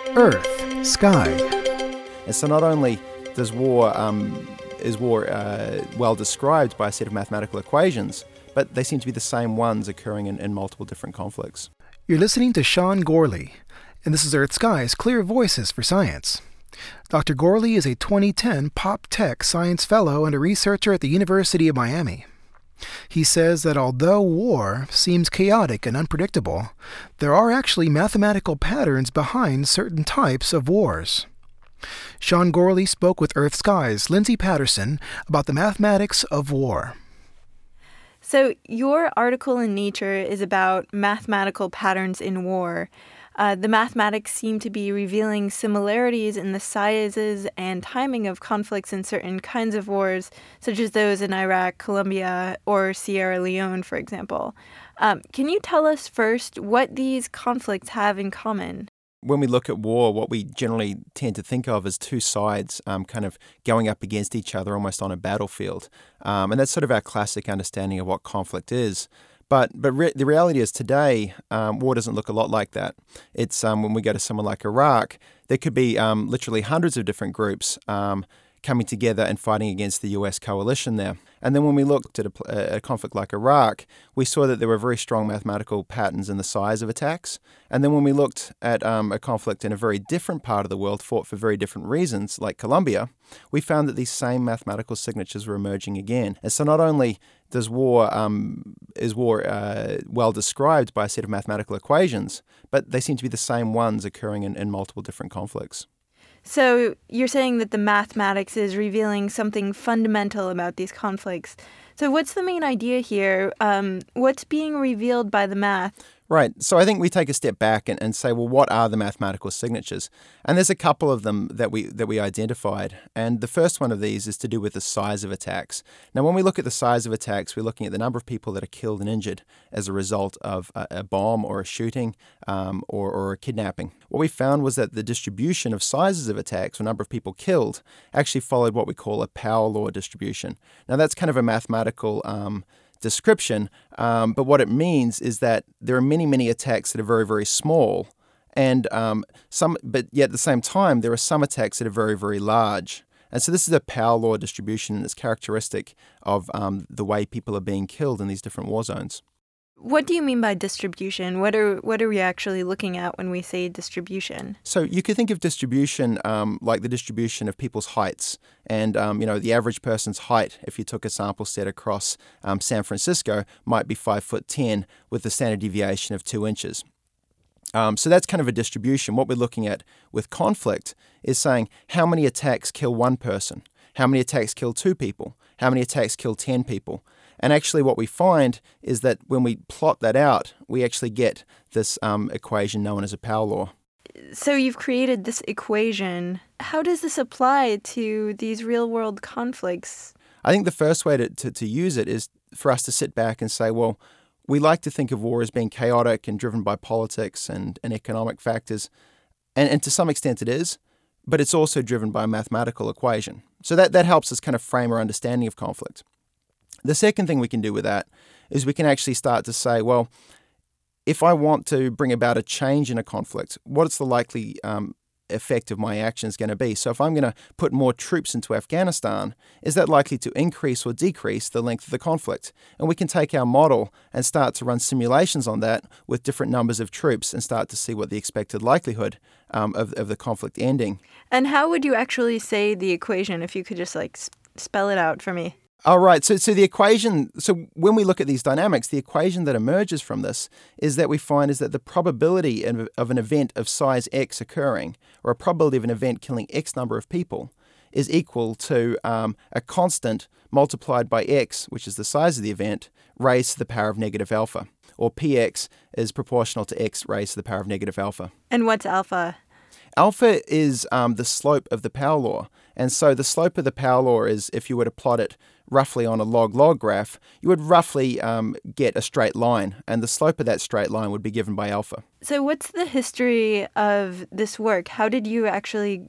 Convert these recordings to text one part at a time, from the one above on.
Earth, Sky. And so not only does war well described by a set of mathematical equations, but they seem to be the same ones occurring in multiple different conflicts. You're listening to Sean Gourley, and this is Earth Sky's Clear Voices for Science. Dr. Gourley is a 2010 Pop Tech Science Fellow and a researcher at the University of Miami. He says that although war seems chaotic and unpredictable, there are actually mathematical patterns behind certain types of wars. Sean Gourley spoke with Earth Sky's Lindsay Patterson about the mathematics of war. So your article in Nature is about mathematical patterns in war. The mathematics seem to be revealing similarities in the sizes and timing of conflicts in certain kinds of wars, such as those in Iraq, Colombia, or Sierra Leone, for example. Can you tell us first what these conflicts have in common? When we look at war, what we generally tend to think of as two sides kind of going up against each other almost on a battlefield. And that's sort of our classic understanding of what conflict is. But the reality is today, war doesn't look a lot like that. It's when we go to somewhere like Iraq, there could be literally hundreds of different groups coming together and fighting against the US coalition there. And then when we looked at a conflict like Iraq, we saw that there were very strong mathematical patterns in the size of attacks. And then when we looked at a conflict in a very different part of the world fought for very different reasons, like Colombia, we found that these same mathematical signatures were emerging again. And so not only is war well described by a set of mathematical equations, but they seem to be the same ones occurring in multiple different conflicts. So you're saying that the mathematics is revealing something fundamental about these conflicts. So what's the main idea here? What's being revealed by the math? Right. So I think we take a step back and say, well, what are the mathematical signatures? And there's a couple of them that we identified. And the first one of these is to do with the size of attacks. Now, when we look at the size of attacks, we're looking at the number of people that are killed and injured as a result of a bomb or a shooting or a kidnapping. What we found was that the distribution of sizes of attacks, or number of people killed, actually followed what we call a power law distribution. Now, that's kind of a mathematical description, but what it means is that there are many, many attacks that are very, very small, and but yet at the same time, there are some attacks that are very, very large. And so this is a power law distribution, and it's characteristic of the way people are being killed in these different war zones. What do you mean by distribution? What are we actually looking at when we say distribution? So you could think of distribution like the distribution of people's heights. And, the average person's height, if you took a sample set across San Francisco, might be 5'10" with a standard deviation of 2 inches. So that's kind of a distribution. What we're looking at with conflict is saying how many attacks kill one person, how many attacks kill 2 people, how many attacks kill 10 people. And actually what we find is that when we plot that out, we actually get this equation known as a power law. So you've created this equation. How does this apply to these real-world conflicts? I think the first way to use it is for us to sit back and say, well, we like to think of war as being chaotic and driven by politics and economic factors. And to some extent it is, but it's also driven by a mathematical equation. So that helps us kind of frame our understanding of conflict. The second thing we can do with that is we can actually start to say, well, if I want to bring about a change in a conflict, what's the likely effect of my actions going to be? So if I'm going to put more troops into Afghanistan, is that likely to increase or decrease the length of the conflict? And we can take our model and start to run simulations on that with different numbers of troops and start to see what the expected likelihood of the conflict ending. And how would you actually say the equation, if you could just spell it out for me? All right. So the equation, so when we look at these dynamics, the equation that emerges from this is that we find is that the probability of an event of size X occurring, or a probability of an event killing X number of people, is equal to a constant multiplied by X, which is the size of the event, raised to the power of negative alpha, or Px is proportional to X raised to the power of negative alpha. And what's alpha? Alpha is the slope of the power law. And so the slope of the power law is, if you were to plot it roughly on a log-log graph, you would roughly get a straight line. And the slope of that straight line would be given by alpha. So what's the history of this work? How did you actually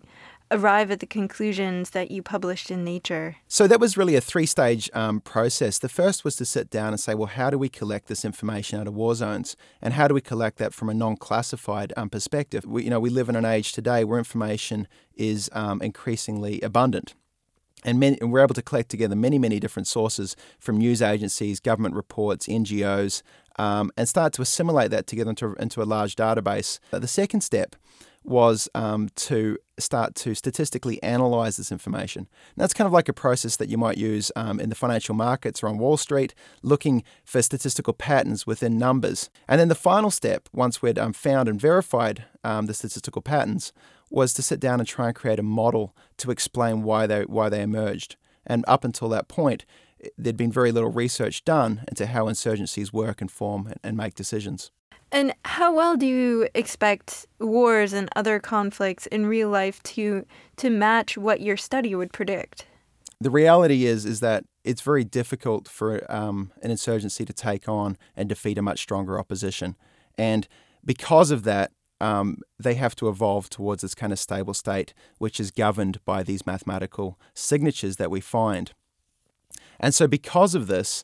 arrive at the conclusions that you published in Nature? So that was really a three-stage process. The first was to sit down and say, well, how do we collect this information out of war zones? And how do we collect that from a non-classified perspective? We live in an age today where information is increasingly abundant. And we're able to collect together many, many different sources from news agencies, government reports, NGOs, and start to assimilate that together into a large database. The second step was to start to statistically analyze this information. And that's kind of like a process that you might use in the financial markets or on Wall Street, looking for statistical patterns within numbers. And then the final step, once we'd found and verified the statistical patterns, was to sit down and try and create a model to explain why they emerged. And up until that point, there'd been very little research done into how insurgencies work and form and make decisions. And how well do you expect wars and other conflicts in real life to match what your study would predict? The reality is that it's very difficult for an insurgency to take on and defeat a much stronger opposition. And because of that, they have to evolve towards this kind of stable state, which is governed by these mathematical signatures that we find. And so because of this,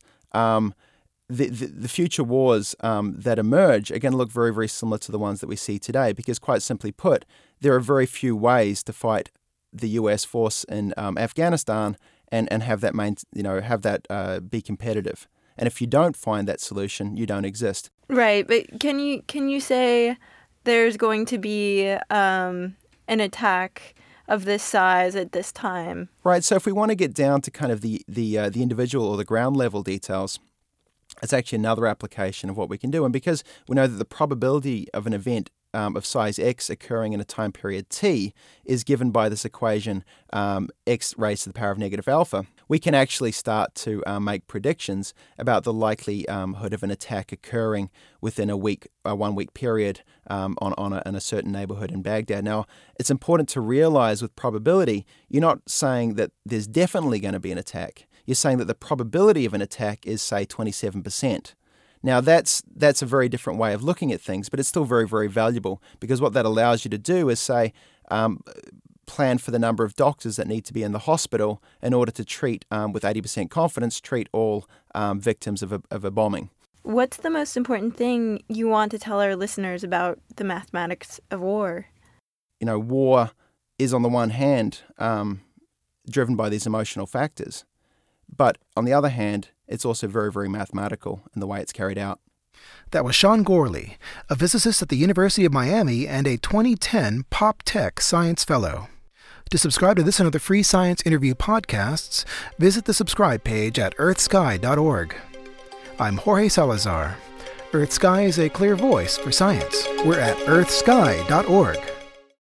the future wars that emerge are going to look very, very similar to the ones that we see today, because quite simply put, there are very few ways to fight the US force in Afghanistan and have that be competitive. And if you don't find that solution, you don't exist. Right, but can you say there's going to be an attack of this size at this time? Right. So if we want to get down to kind of the individual or the ground level details, it's actually another application of what we can do. And because we know that the probability of an event of size x occurring in a time period t is given by this equation x raised to the power of negative alpha, we can actually start to make predictions about the likelihood of an attack occurring within a 1 week period in a certain neighborhood in Baghdad. Now, it's important to realize with probability, you're not saying that there's definitely going to be an attack. You're saying that the probability of an attack is, say, 27%. Now, that's a very different way of looking at things, but it's still very, very valuable, because what that allows you to do is, say, plan for the number of doctors that need to be in the hospital in order to treat, with 80% confidence, treat all victims of a bombing. What's the most important thing you want to tell our listeners about the mathematics of war? War is, on the one hand, driven by these emotional factors. But on the other hand, it's also very, very mathematical in the way it's carried out. That was Sean Gourley, a physicist at the University of Miami and a 2010 Pop Tech Science Fellow. To subscribe to this and other free science interview podcasts, visit the subscribe page at earthsky.org. I'm Jorge Salazar. EarthSky is a clear voice for science. We're at earthsky.org.